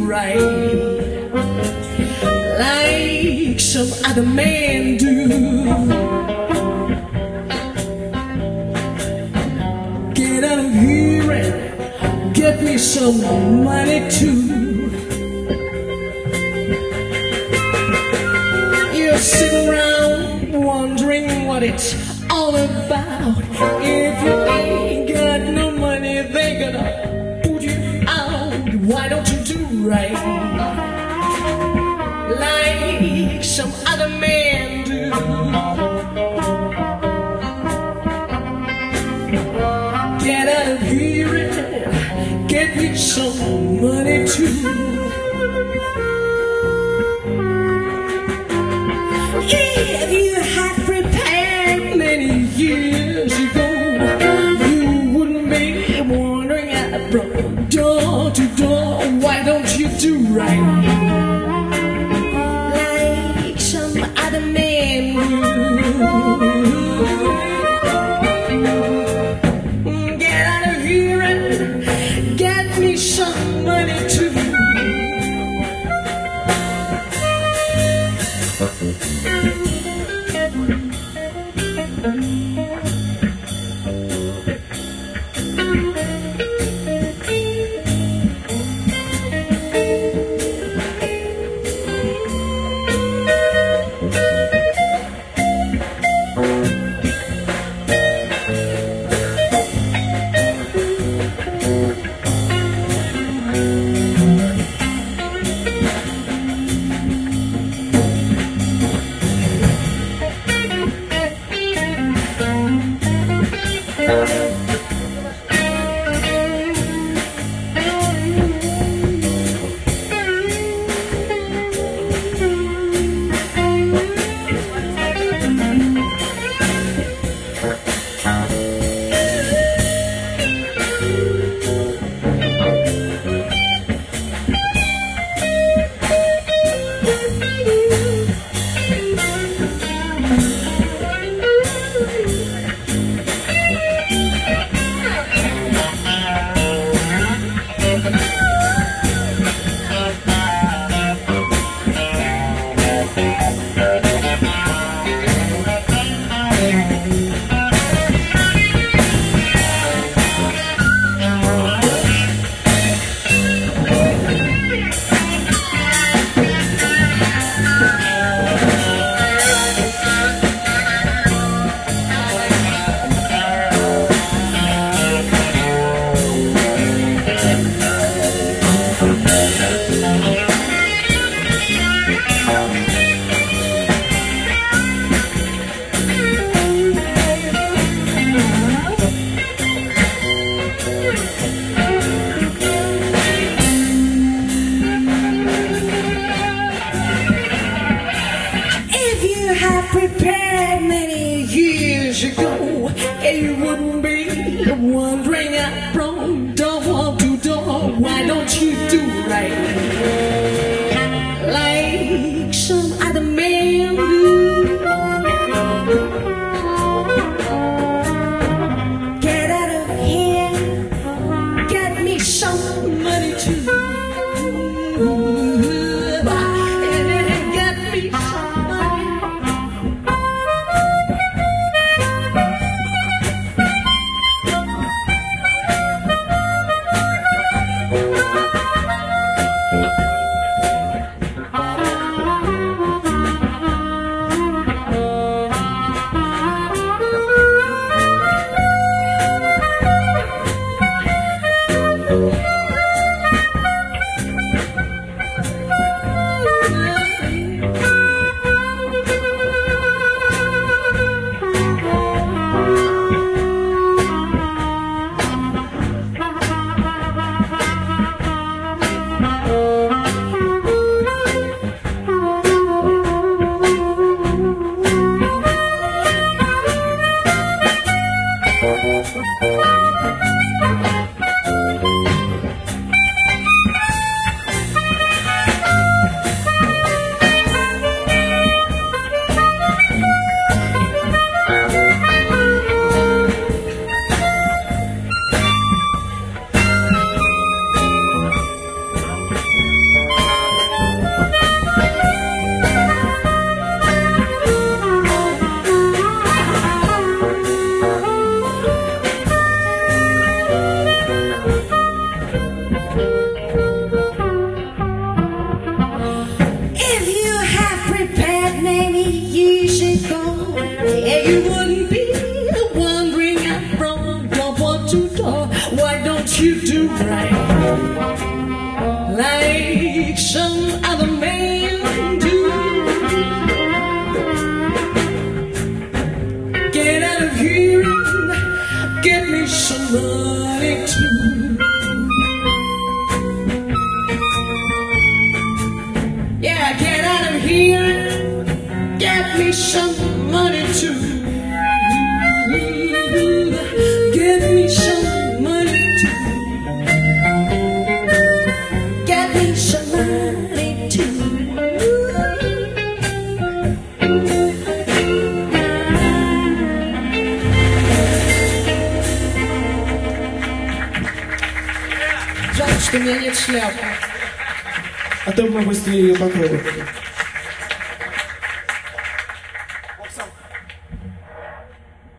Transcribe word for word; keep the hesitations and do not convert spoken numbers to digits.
right like some other man do. Get out of here and get me some money too. You sit around wondering what it's all about. If you ain't got no money, they gonna put you out. Why don't you do right like some other man do? Get out of here and get me some money too. If you had prepared many years ago, you wouldn't be wandering out from door to door. Why don't you do right like some other man do? Get out of here and get me some money too. Prepared many years ago, and you wouldn't be wandering out from door to door. Why don't you do right like some other man do? Get out of here, get me some money too. Get me some money. Thank you. some money too. Yeah, get out of here, get me some money too. Get me some money too. Get me some money too. Жалко, что у меня нет шляпы. А то мы быстрее ее покроем.